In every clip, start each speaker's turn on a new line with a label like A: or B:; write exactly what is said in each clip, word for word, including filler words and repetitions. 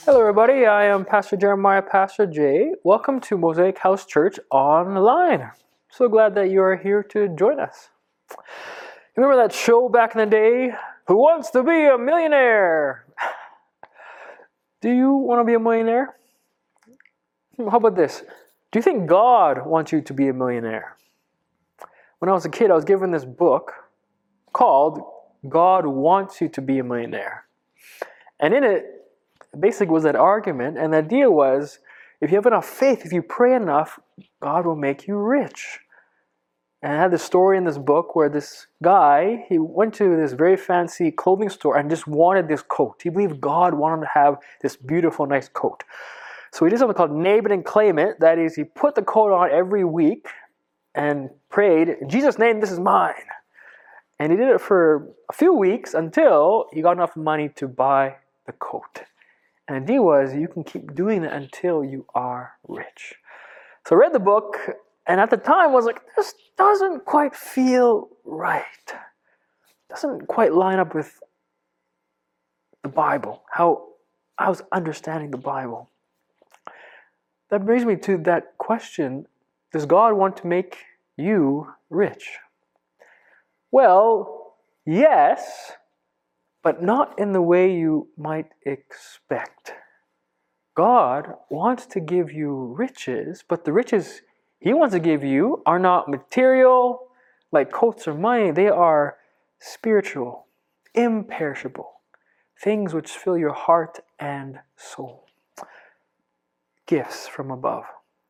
A: Hello, everybody. I am Pastor Jeremiah, Pastor Jay. Welcome to Mosaic House Church Online. So glad that you are here to join us. Remember that show back in the day, Who Wants to Be a Millionaire? Do you want to be a millionaire? How about this? Do you think God wants you to be a millionaire? When I was a kid, I was given this book called God Wants You to Be a Millionaire. And in it, basically was that argument, and the idea was, if you have enough faith, if you pray enough, God will make you rich. And I had this story in this book where this guy, he went to this very fancy clothing store and just wanted this coat. He believed God wanted him to have this beautiful, nice coat. So he did something called name it and claim it. That is, he put the coat on every week and prayed, in Jesus' name, this is mine. And he did it for a few weeks until he got enough money to buy the coat. And the idea was you can keep doing that until you are rich. So I read the book, and at the time I was like, this doesn't quite feel right. Doesn't quite line up with the Bible, how I was understanding the Bible. That brings me to that question, does God want to make you rich? Well, yes, but not in the way you might expect. God wants to give you riches, but the riches He wants to give you are not material, like coats or money. They are spiritual, imperishable, things which fill your heart and soul. Gifts from above.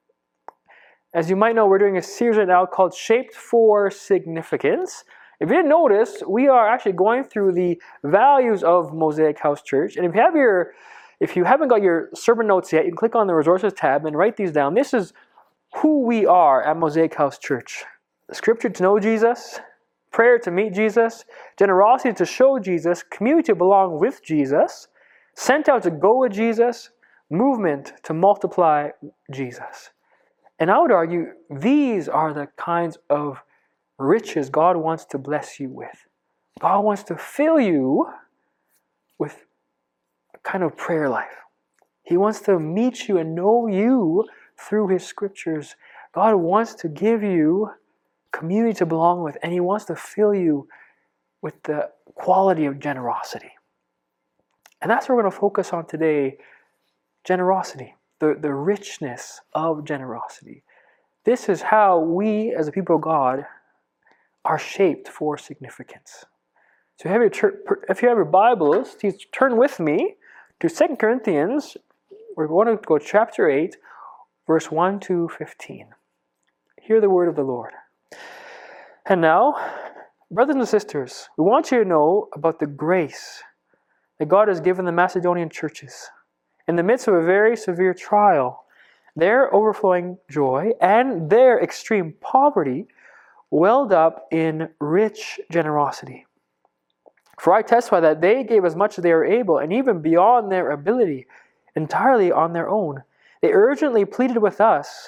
A: As you might know, we're doing a series right now called Shaped for Significance. If you didn't notice, we are actually going through the values of Mosaic House Church. And if you have your, if you haven't got your sermon notes yet, you can click on the resources tab and write these down. This is who we are at Mosaic House Church. Scripture to know Jesus, prayer to meet Jesus, generosity to show Jesus, community to belong with Jesus, sent out to go with Jesus, movement to multiply Jesus. And I would argue these are the kinds of riches God wants to bless you with. God wants to fill you with a kind of prayer life. He wants to meet you and know you through His scriptures. God wants to give you community to belong with, and He wants to fill you with the quality of generosity. And that's what we're going to focus on today, generosity, the, the richness of generosity. This is how we, as a people of God, are shaped for significance. So if you have your, if you have your Bibles, please turn with me to Second Corinthians. We're going to go chapter eight, verse one to fifteen. Hear the word of the Lord. And now, brothers and sisters, we want you to know about the grace that God has given the Macedonian churches. In the midst of a very severe trial, their overflowing joy and their extreme poverty welled up in rich generosity. For I testify that they gave as much as they were able, and even beyond their ability, entirely on their own. They urgently pleaded with us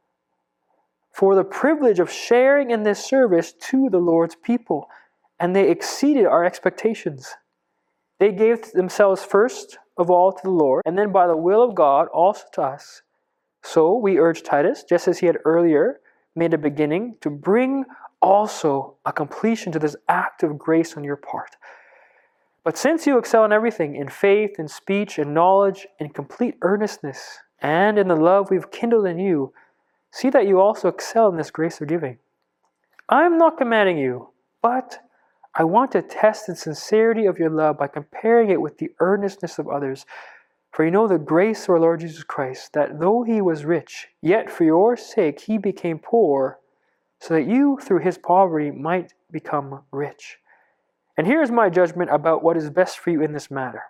A: for the privilege of sharing in this service to the Lord's people, and they exceeded our expectations. They gave themselves first of all to the Lord, and then by the will of God also to us. So we urge Titus, just as he had earlier made a beginning, to bring also a completion to this act of grace on your part. But since you excel in everything, in faith, in speech, in knowledge, in complete earnestness, and in the love we've kindled in you, see that you also excel in this grace of giving. I am not commanding you, but I want to test the sincerity of your love by comparing it with the earnestness of others. For you know the grace of our Lord Jesus Christ, that though He was rich, yet for your sake He became poor, so that you through His poverty might become rich. And here is my judgment about what is best for you in this matter.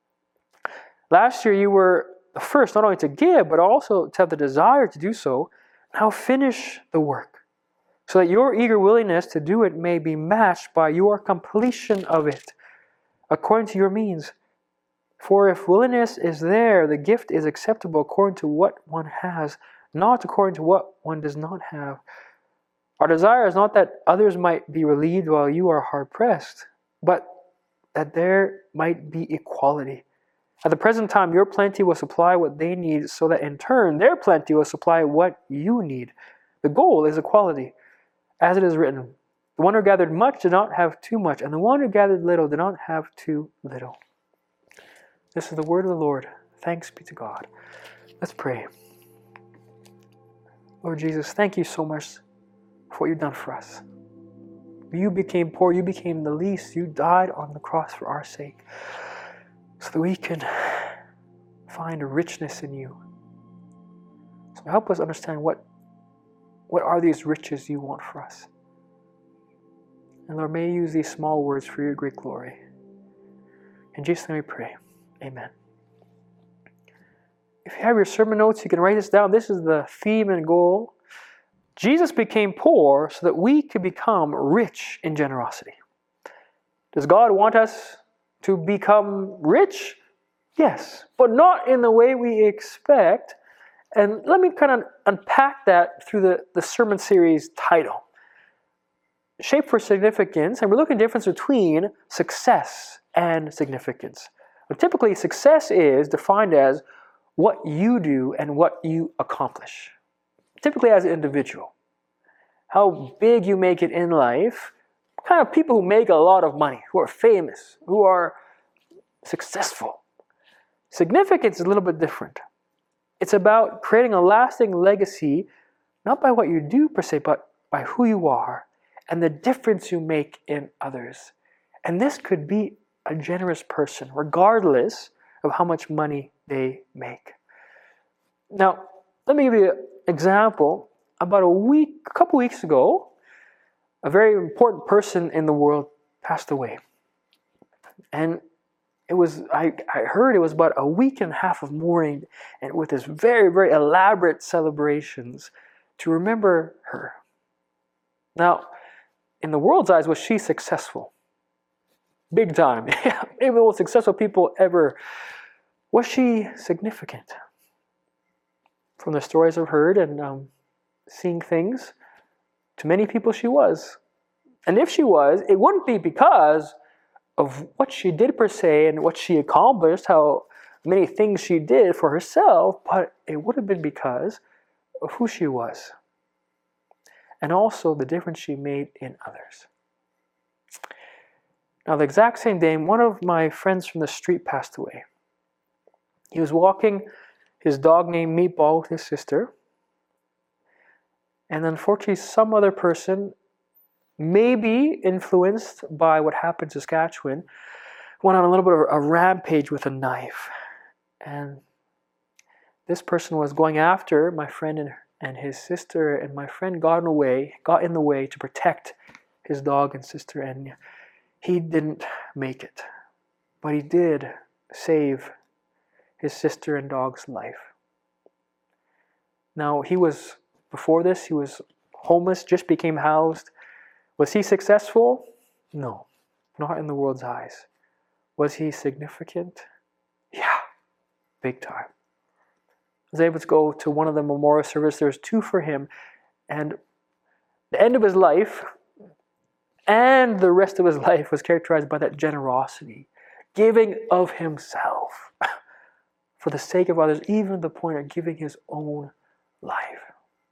A: Last year you were the first not only to give, but also to have the desire to do so. Now finish the work, so that your eager willingness to do it may be matched by your completion of it, according to your means. For if willingness is there, the gift is acceptable according to what one has, not according to what one does not have. Our desire is not that others might be relieved while you are hard-pressed, but that there might be equality. At the present time, your plenty will supply what they need, so that in turn, their plenty will supply what you need. The goal is equality. As it is written, the one who gathered much did not have too much, and the one who gathered little did not have too little. This is the word of the Lord. Thanks be to God. Let's pray. Lord Jesus, thank you so much for what you've done for us. You became poor, you became the least, you died on the cross for our sake, so that we can find a richness in you. So help us understand what, what are these riches you want for us. And Lord, may you use these small words for your great glory. In Jesus' name we pray. Amen. If you have your sermon notes, you can write this down. This is the theme and goal. Jesus became poor so that we could become rich in generosity. Does God want us to become rich? Yes, but not in the way we expect. And let me kind of unpack that through the, the sermon series title. Shape for Significance, and we're looking at the difference between success and significance. But typically, success is defined as what you do and what you accomplish. Typically as an individual. How big you make it in life. Kind of people who make a lot of money, who are famous, who are successful. Significance is a little bit different. It's about creating a lasting legacy, not by what you do per se, but by who you are and the difference you make in others. And this could be a generous person, regardless of how much money they make. Now, let me give you an example. About a week, a couple weeks ago, a very important person in the world passed away. And it was, I, I heard it was about a week and a half of mourning, and with this very, very elaborate celebrations to remember her. Now, in the world's eyes, was she successful? Big time. Maybe the most successful people ever. Was she significant? From the stories I've heard and um, seeing things, to many people she was. And if she was, it wouldn't be because of what she did per se and what she accomplished, how many things she did for herself, but it would have been because of who she was. And also the difference she made in others. Now, the exact same day, one of my friends from the street passed away. He was walking his dog named Meatball with his sister. And unfortunately, some other person, maybe influenced by what happened in Saskatchewan, went on a little bit of a rampage with a knife. And this person was going after my friend and, and his sister, and my friend got in the way, got in the way to protect his dog and sister, and he didn't make it. But he did save his sister and dog's life. Now, he was, before this, he was homeless, just became housed. Was he successful? No, not in the world's eyes. Was he significant? Yeah, big time. I was able to go to one of the memorial services. There was two for him. And the end of his life and the rest of his life was characterized by that generosity, giving of himself for the sake of others, even to the point of giving his own life.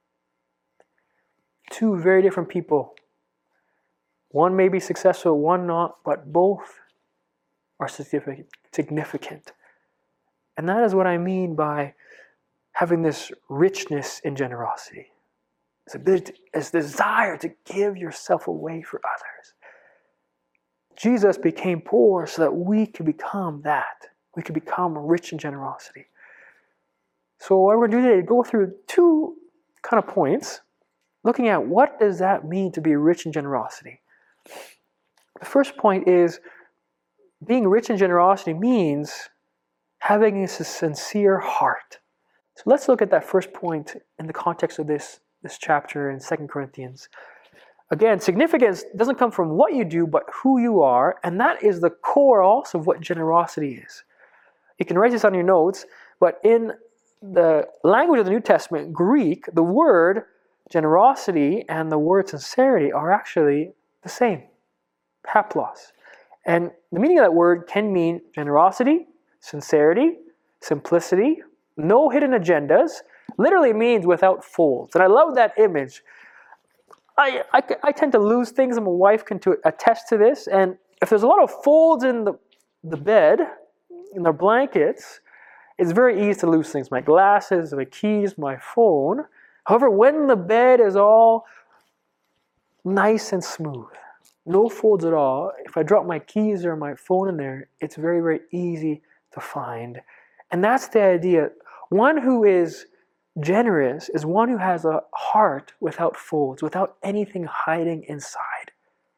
A: Two very different people. One may be successful, one not, but both are significant. And that is what I mean by having this richness in generosity. It's a bit, it's desire to give yourself away for others. Jesus became poor so that we could become that. We could become rich in generosity. So what we're going to do today is go through two kind of points, looking at what does that mean to be rich in generosity. The first point is being rich in generosity means having a sincere heart. So let's look at that first point in the context of this, this chapter in Second Corinthians. Again, significance doesn't come from what you do, but who you are, and that is the core also of what generosity is. You can write this on your notes, but in the language of the New Testament, Greek, the word generosity and the word sincerity are actually the same. Haplos. And the meaning of that word can mean generosity, sincerity, simplicity, no hidden agendas, literally means without folds. And I love that image. I, I, I tend to lose things, and my wife can to attest to this. And if there's a lot of folds in the, the bed, in the blankets, it's very easy to lose things. My glasses, my keys, my phone. However, when the bed is all nice and smooth, no folds at all, if I drop my keys or my phone in there, it's very, very easy to find. And that's the idea. One who is generous is one who has a heart without folds, without anything hiding inside.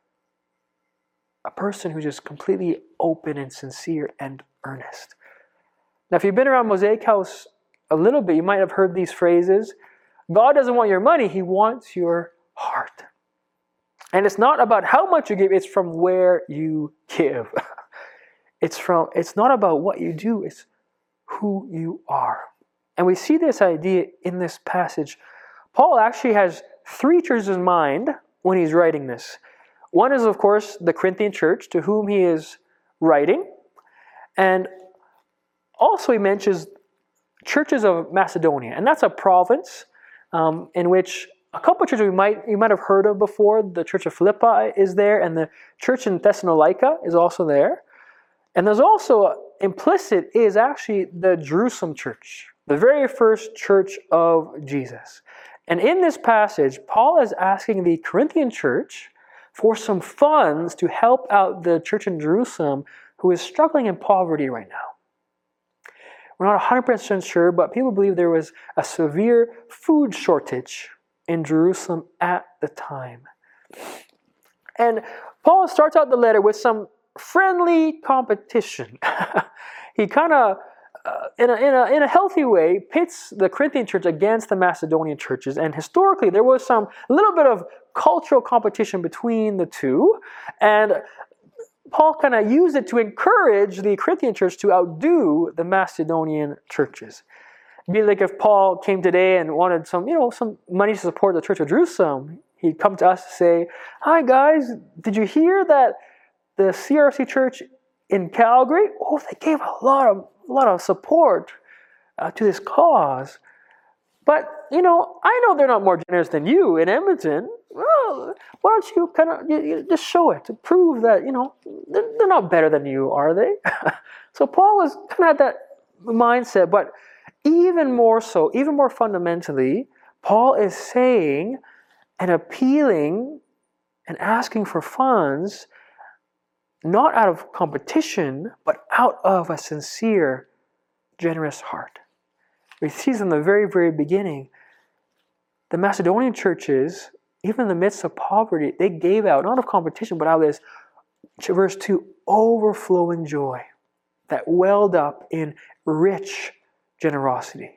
A: A person who's just completely open and sincere and earnest. Now, if you've been around Mosaic House a little bit, you might have heard these phrases. God doesn't want your money, He wants your heart. And it's not about how much you give, it's from where you give. It's from. It's not about what you do, it's who you are. And we see this idea in this passage. Paul actually has three churches in mind when he's writing this. One is, of course, the Corinthian church, to whom he is writing. And also he mentions churches of Macedonia. And that's a province um, in which a couple of churches we might, you might have heard of before. The church of Philippi is there, and the church in Thessalonica is also there. And there's also, implicit is actually the Jerusalem church, the very first church of Jesus. And in this passage, Paul is asking the Corinthian church for some funds to help out the church in Jerusalem who is struggling in poverty right now. We're not one hundred percent sure, but people believe there was a severe food shortage in Jerusalem at the time. And Paul starts out the letter with some friendly competition. He kind of, uh, in, a, in, a, in a healthy way, pits the Corinthian church against the Macedonian churches. And historically, there was some little bit of cultural competition between the two. And Paul kind of used it to encourage the Corinthian church to outdo the Macedonian churches. It'd be like if Paul came today and wanted some, you know, some money to support the Church of Jerusalem. He'd come to us and say, "Hi guys, did you hear that the C R C church in Calgary, oh, they gave a lot of a lot of support uh, to this cause. But, you know, I know they're not more generous than you in Edmonton. Well, why don't you kind of you, you just show it to prove that, you know, they're, they're not better than you, are they?" So Paul was kind of had that mindset, but even more so, even more fundamentally, Paul is saying and appealing and asking for funds not out of competition, but out of a sincere, generous heart. We see in the very, very beginning, the Macedonian churches, even in the midst of poverty, they gave out, not of competition, but out of this, verse two, overflowing joy that welled up in rich generosity.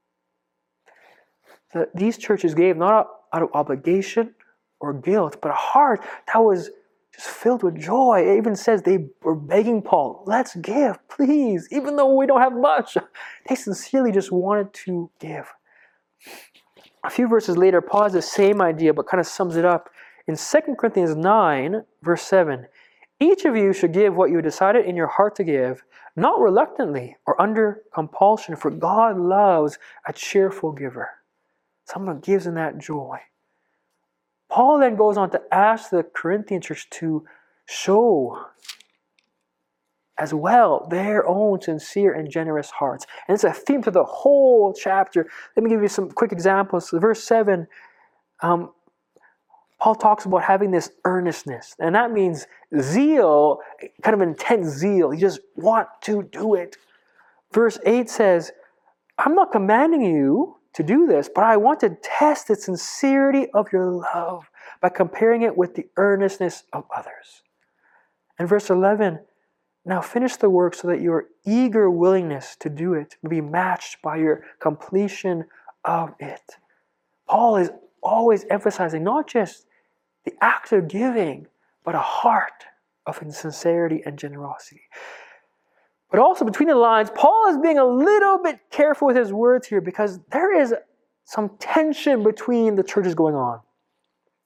A: So these churches gave not out of obligation or guilt, but a heart that was just filled with joy. It even says they were begging Paul, "Let's give, please, even though we don't have much." They sincerely just wanted to give. A few verses later, Paul has the same idea, but kind of sums it up. In Second Corinthians nine, verse seven, "Each of you should give what you decided in your heart to give, not reluctantly or under compulsion, for God loves a cheerful giver." Someone gives in that joy. Paul then goes on to ask the Corinthian church to show as well their own sincere and generous hearts. And it's a theme to the whole chapter. Let me give you some quick examples. So verse seven, um, Paul talks about having this earnestness. And that means zeal, kind of intense zeal. You just want to do it. Verse eight says, "I'm not commanding you to do this, but I want to test the sincerity of your love by comparing it with the earnestness of others." And verse eleven, "Now finish the work so that your eager willingness to do it may be matched by your completion of it." Paul is always emphasizing not just the act of giving, but a heart of sincerity and generosity. But also between the lines, Paul is being a little bit careful with his words here because there is some tension between the churches going on.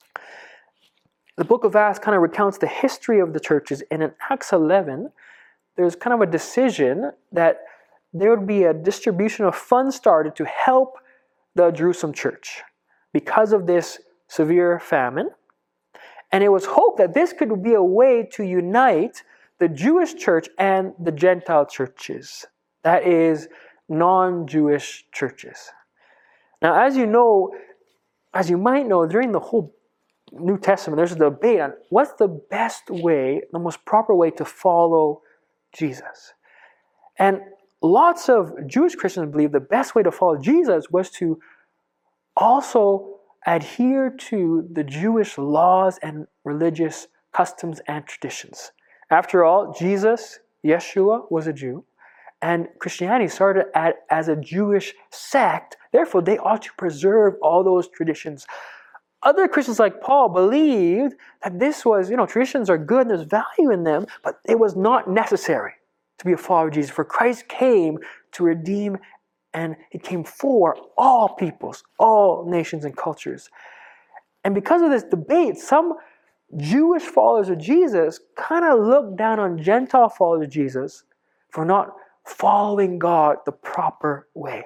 A: The book of Acts kind of recounts the history of the churches, and in Acts eleven, there's kind of a decision that there would be a distribution of funds started to help the Jerusalem church because of this severe famine. And it was hoped that this could be a way to unite the Jewish church and the Gentile churches. That is, non-Jewish churches. Now, as you know, as you might know, during the whole New Testament, there's a debate on what's the best way, the most proper way to follow Jesus. And lots of Jewish Christians believe the best way to follow Jesus was to also adhere to the Jewish laws and religious customs and traditions. After all, Jesus, Yeshua, was a Jew, and Christianity started at, as a Jewish sect. Therefore, they ought to preserve all those traditions. Other Christians like Paul believed that this was, you know, traditions are good and there's value in them, but it was not necessary to be a follower of Jesus. For Christ came to redeem, and He came for all peoples, all nations and cultures. And because of this debate, some Jewish followers of Jesus kind of looked down on Gentile followers of Jesus for not following God the proper way.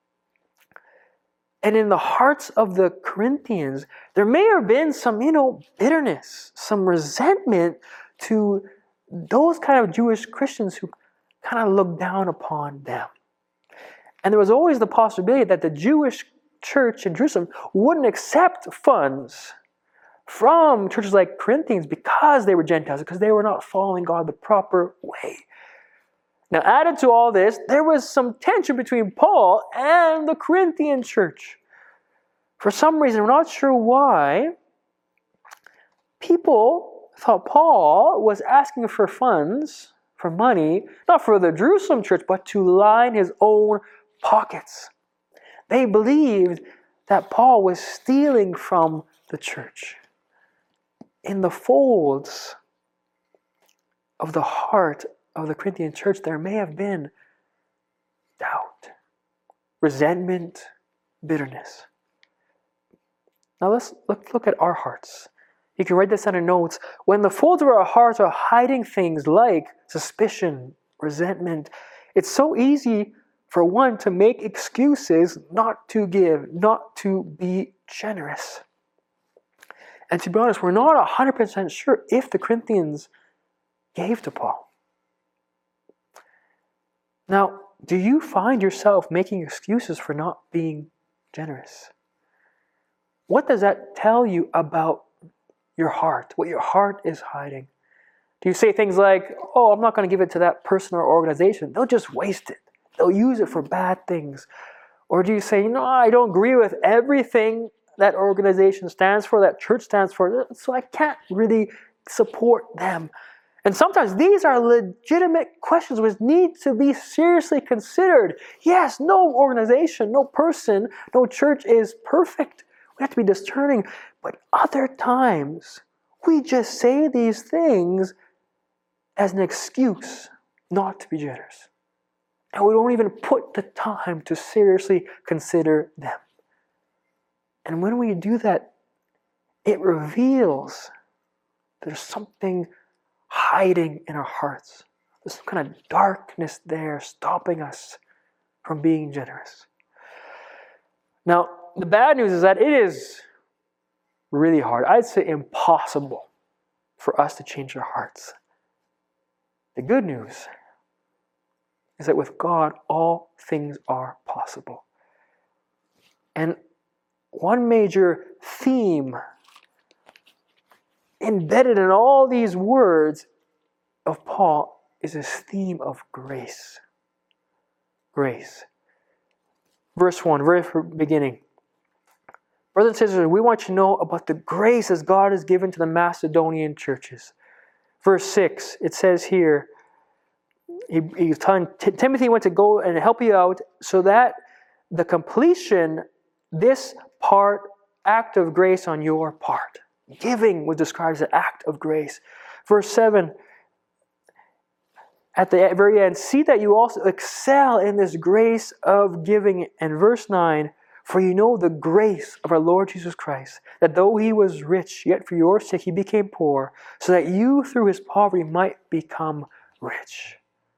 A: And in the hearts of the Corinthians, there may have been some, you know, bitterness, some resentment to those kind of Jewish Christians who kind of looked down upon them. And there was always the possibility that the Jewish church in Jerusalem wouldn't accept funds from churches like Corinthians because they were Gentiles, because they were not following God the proper way. Now, added to all this, there was some tension between Paul and the Corinthian church. For some reason, we're not sure why, people thought Paul was asking for funds, for money, not for the Jerusalem church, but to line his own pockets. They believed that Paul was stealing from the church. In the folds of the heart of the Corinthian church, there may have been doubt, resentment, bitterness. Now let's look, look at our hearts. You can write this down in notes. When the folds of our hearts are hiding things like suspicion, resentment, it's so easy for one to make excuses not to give, not to be generous. And to be honest, we're not one hundred percent sure if the Corinthians gave to Paul. Now, do you find yourself making excuses for not being generous? What does that tell you about your heart, what your heart is hiding? Do you say things like, oh, I'm not going to give it to that person or organization. They'll just waste it. They'll use it for bad things. Or do you say, no, I don't agree with everything that organization stands for, that church stands for, so I can't really support them. And sometimes these are legitimate questions which need to be seriously considered. Yes, no organization, no person, no church is perfect. We have to be discerning. But other times, we just say these things as an excuse not to be generous. And we don't even put the time to seriously consider them. And when we do that, it reveals there's something hiding in our hearts. There's some kind of darkness there stopping us from being generous. Now, the bad news is that it is really hard. I'd say impossible for us to change our hearts. The good news is that with God, all things are possible. And one major theme embedded in all these words of Paul is this theme of grace. Grace. Verse one, very beginning. Brothers and sisters, we want you to know about the grace as God has given to the Macedonian churches. Verse six, it says here, he, he's telling T- Timothy went to go and help you out so that the completion, this part, act of grace on your part. Giving was described as an act of grace. Verse seven, at the very end, see that you also excel in this grace of giving. And verse nine, for you know the grace of our Lord Jesus Christ, that though he was rich, yet for your sake he became poor, so that you through his poverty might become rich.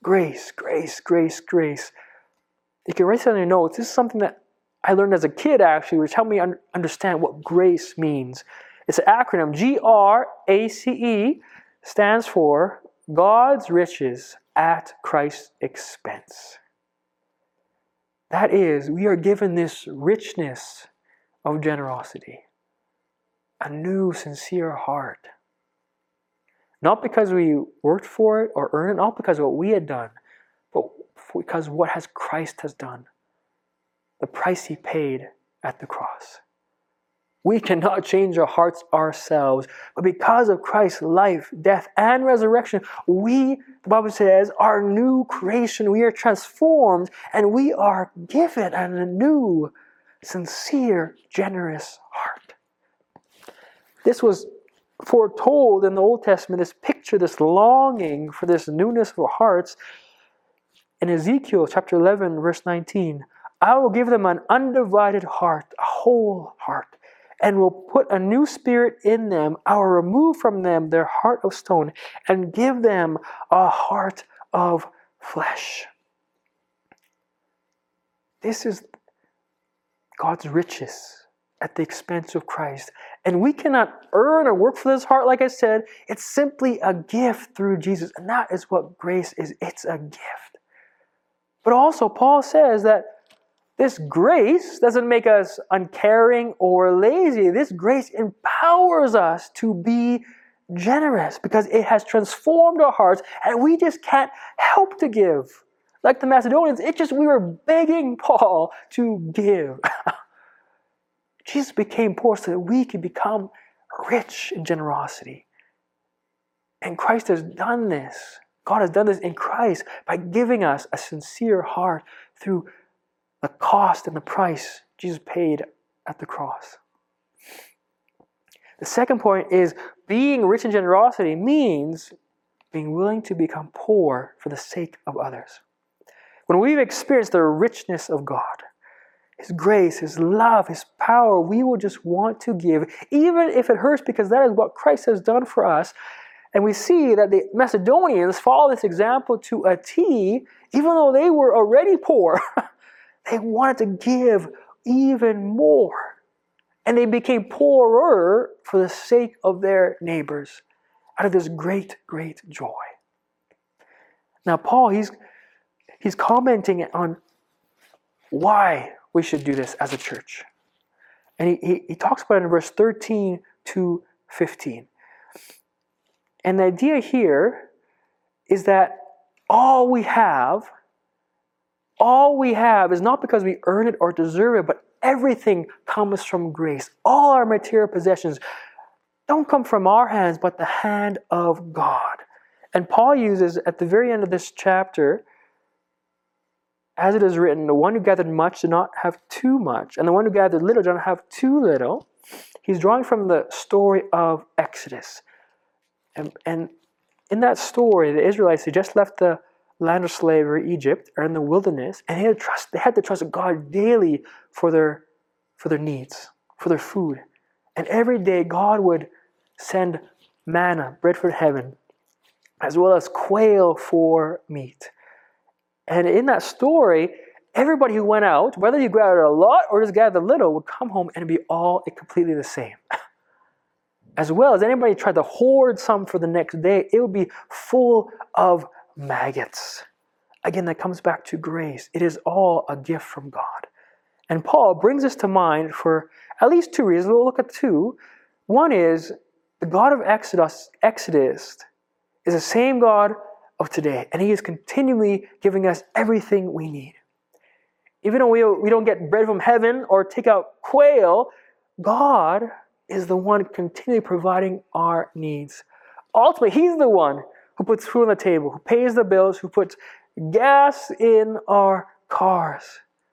A: Grace, grace, grace, grace. You can write this on your notes. This is something that I learned as a kid, actually, which helped me un- understand what grace means. It's an acronym. G R A C E stands for God's riches at Christ's expense. That is, we are given this richness of generosity, a new, sincere heart. Not because we worked for it or earned it, not because of what we had done, but because what has Christ has done. The price he paid at the cross. We cannot change our hearts ourselves, but because of Christ's life, death, and resurrection, we, the Bible says, are new creation. We are transformed, and we are given a new, sincere, generous heart. This was foretold in the Old Testament, this picture, this longing for this newness of hearts. In Ezekiel chapter eleven, verse nineteen, I will give them an undivided heart, a whole heart, and will put a new spirit in them. I will remove from them their heart of stone and give them a heart of flesh. This is God's riches at the expense of Christ. And we cannot earn or work for this heart, like I said. It's simply a gift through Jesus. And that is what grace is. It's a gift. But also, Paul says that this grace doesn't make us uncaring or lazy. This grace empowers us to be generous because it has transformed our hearts and we just can't help to give. Like the Macedonians, it just, we were begging Paul to give. Jesus became poor so that we could become rich in generosity. And Christ has done this. God has done this in Christ by giving us a sincere heart through the cost and the price Jesus paid at the cross. The second point is being rich in generosity means being willing to become poor for the sake of others. When we've experienced the richness of God, His grace, His love, His power, we will just want to give, even if it hurts, because that is what Christ has done for us. And we see that the Macedonians follow this example to a T, even though they were already poor. They wanted to give even more. And they became poorer for the sake of their neighbors, out of this great, great joy. Now, Paul, he's, he's commenting on why we should do this as a church. And he, he, he talks about it in verse thirteen to fifteen. And the idea here is that all we have, all we have is not because we earn it or deserve it, but everything comes from grace. All our material possessions don't come from our hands, but the hand of God. And Paul uses at the very end of this chapter, as it is written, the one who gathered much did not have too much, and the one who gathered little did not have too little. He's drawing from the story of Exodus. And, and in that story, the Israelites had just left the land of slavery, Egypt, are in the wilderness, and they had, to trust, they had to trust God daily for their, for their needs, for their food. And every day God would send manna, bread from heaven, as well as quail for meat. And in that story, everybody who went out, whether you gathered a lot or just gathered a little, would come home and be all completely the same. As well as anybody tried to hoard some for the next day, it would be full of maggots. Again, that comes back to grace. It is all a gift from God. And Paul brings this to mind for at least two reasons. We'll look at two. One is the God of Exodus, Exodus is the same God of today, and He is continually giving us everything we need. Even though we, we don't get bread from heaven or take out quail, God is the one continually providing our needs. Ultimately, He's the one who puts food on the table, who pays the bills, who puts gas in our cars.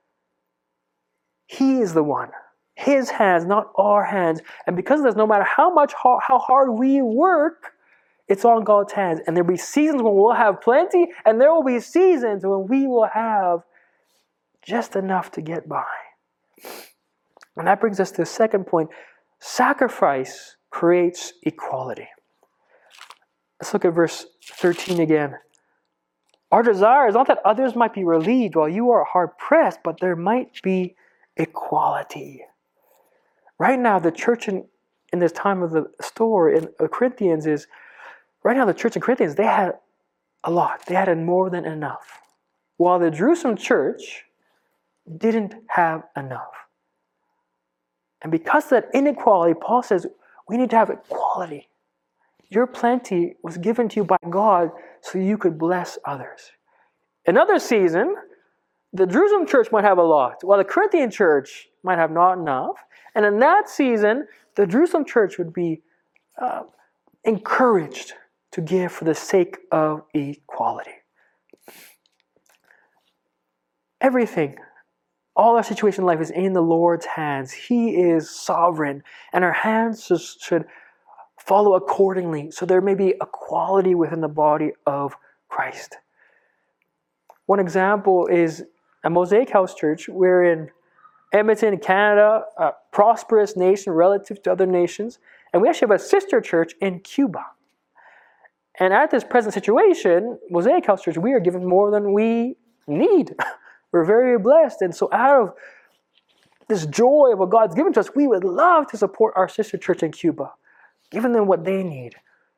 A: He is the one. His hands, not our hands. And because of this, no matter how much how hard we work, it's on God's hands. And there'll be seasons when we'll have plenty, and there will be seasons when we will have just enough to get by. And that brings us to the second point. Sacrifice creates equality. Let's look at verse thirteen again. Our desire is not that others might be relieved while you are hard pressed, but there might be equality. Right now, the church in, in this time of the story in Corinthians is, right now the church in Corinthians, they had a lot. They had more than enough. While the Jerusalem church didn't have enough. And because of that inequality, Paul says, we need to have equality. Your plenty was given to you by God so you could bless others. Another season, the Jerusalem church might have a lot, while the Corinthian church might have not enough. And in that season, the Jerusalem church would be uh, encouraged to give for the sake of equality. Everything, all our situation in life is in the Lord's hands. He is sovereign, and our hands should follow accordingly, so there may be equality within the body of Christ. One example is a Mosaic House Church. We're in Edmonton, Canada, a prosperous nation relative to other nations, and we actually have a sister church in Cuba. And at this present situation, Mosaic House Church, we are given more than we need. We're very blessed, and so out of this joy of what God's given to us, we would love to support our sister church in Cuba, giving them what they need.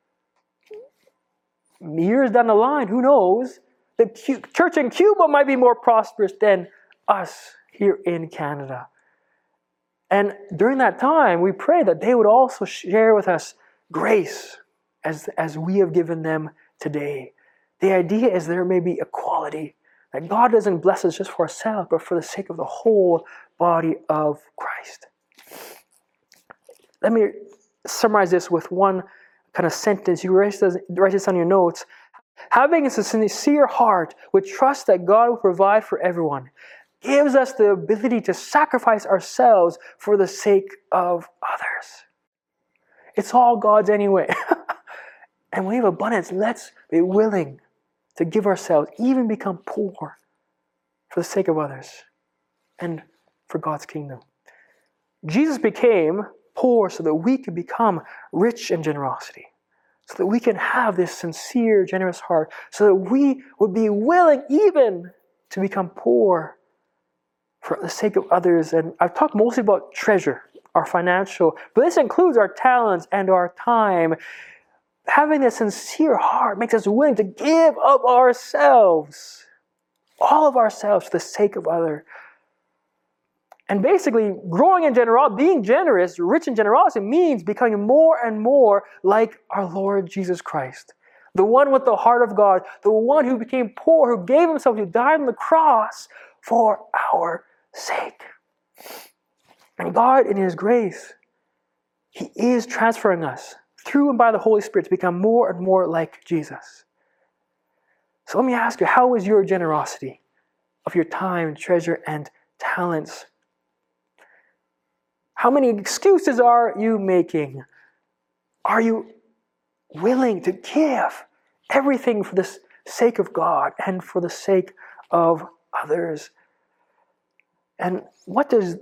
A: Years down the line, who knows, the church in Cuba might be more prosperous than us here in Canada. And during that time, we pray that they would also share with us grace as, as we have given them today. The idea is there may be equality, that God doesn't bless us just for ourselves, but for the sake of the whole body of Christ. Let me summarize this with one kind of sentence. You write this, write this on your notes. Having a sincere heart with trust that God will provide for everyone gives us the ability to sacrifice ourselves for the sake of others. It's all God's anyway. And when we have abundance, let's be willing to give ourselves, even become poor for the sake of others and for God's kingdom. Jesus became poor so that we could become rich in generosity, so that we can have this sincere, generous heart, so that we would be willing even to become poor for the sake of others. And I've talked mostly about treasure, our financial, but this includes our talents and our time. Having a sincere heart makes us willing to give up ourselves, all of ourselves for the sake of others. And basically, growing in generosity, being generous, rich in generosity, means becoming more and more like our Lord Jesus Christ. The one with the heart of God, the one who became poor, who gave himself, who died on the cross for our sake. And God, in his grace, he is transferring us through and by the Holy Spirit to become more and more like Jesus. So let me ask you, how is your generosity of your time, treasure, and talents? How many excuses are you making? Are you willing to give everything for the sake of God and for the sake of others? And what does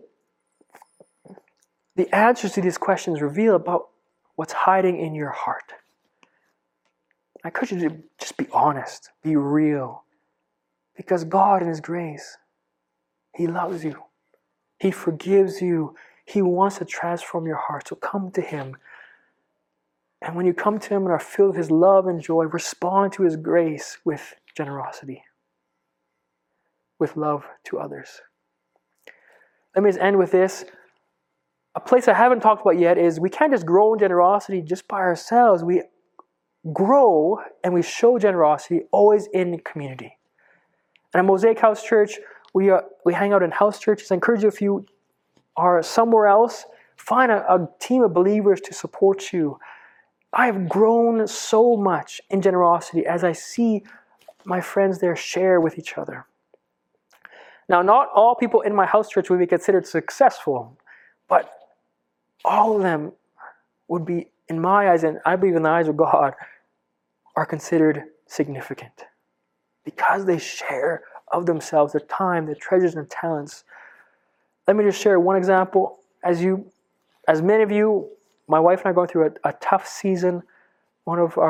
A: the answers to these questions reveal about what's hiding in your heart? I encourage you to just be honest, be real. Because God in his grace, he loves you. He forgives you. He wants to transform your heart. So come to him. And when you come to him and are filled with his love and joy, respond to his grace with generosity, with love to others. Let me just end with this. A place I haven't talked about yet is we can't just grow in generosity just by ourselves. We grow and we show generosity always in community. And at Mosaic House Church, we are, we hang out in house churches. I encourage you, if you are somewhere else, find a, a team of believers to support you. I have grown so much in generosity as I see my friends there share with each other. Now, not all people in my house church would be considered successful, but all of them would be, in my eyes, and I believe in the eyes of God, are considered significant because they share of themselves, their time, their treasures and talents. Let me just share one example. As you, as many of you, my wife and I are going through a, a tough season. One of our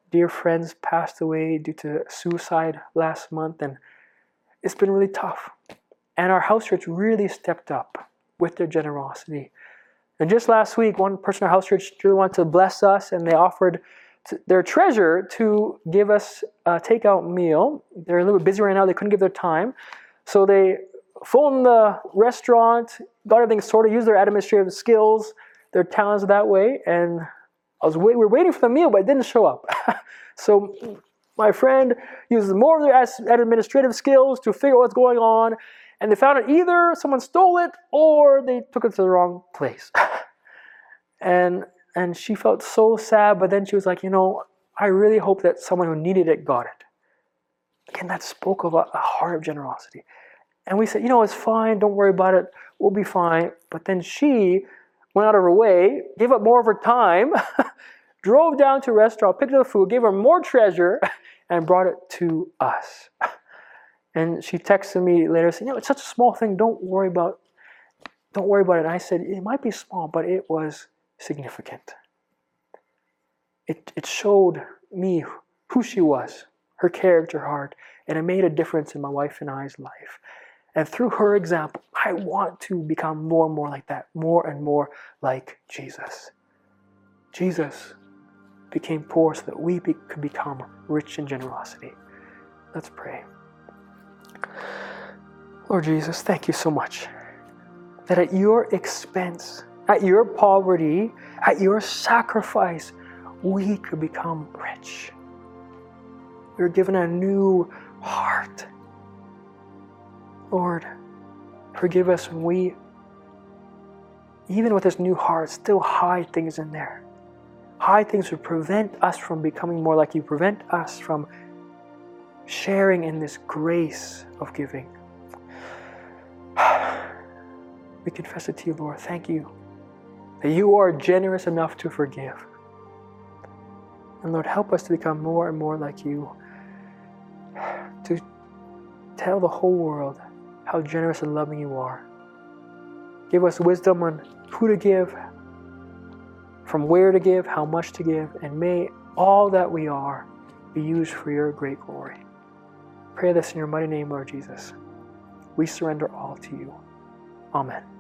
A: dear friends passed away due to suicide last month, and it's been really tough. And our house church really stepped up with their generosity. And just last week, one person in our house church really wanted to bless us, and they offered to their treasurer to give us a takeout meal. They're a little bit busy right now. They couldn't give their time. So they phoned the restaurant, got everything sorted, used their administrative skills, their talents that way. And I was wait, we were waiting for the meal, but it didn't show up. So my friend used more of their administrative skills to figure out what's going on. And they found out either someone stole it or they took it to the wrong place. and and she felt so sad, but then she was like, you know, I really hope that someone who needed it got it. Again, that spoke of a, a heart of generosity. And we said, you know, it's fine, don't worry about it, we'll be fine. But then she went out of her way, gave up more of her time, drove down to a restaurant, picked up the food, gave her more treasure, and brought it to us. And she texted me later saying, you know, it's such a small thing, don't worry about don't worry about it. And I said, it might be small, but it was significant. It it showed me who she was, her character, heart, and it made a difference in my wife and I's life. And through her example, I want to become more and more like that, more and more like Jesus. Jesus became poor so that we be, could become rich in generosity. Let's pray. Lord Jesus, thank you so much that at your expense, at your poverty, at your sacrifice, we could become rich. We were given a new heart. Lord, forgive us when we, even with this new heart, still hide things in there. Hide things to prevent us from becoming more like you, prevent us from sharing in this grace of giving. We confess it to you, Lord. Thank you that you are generous enough to forgive. And Lord, help us to become more and more like you, to tell the whole world how generous and loving you are. Give us wisdom on who to give, from where to give, how much to give, and may all that we are be used for your great glory. Pray this in your mighty name, Lord Jesus. We surrender all to you. Amen.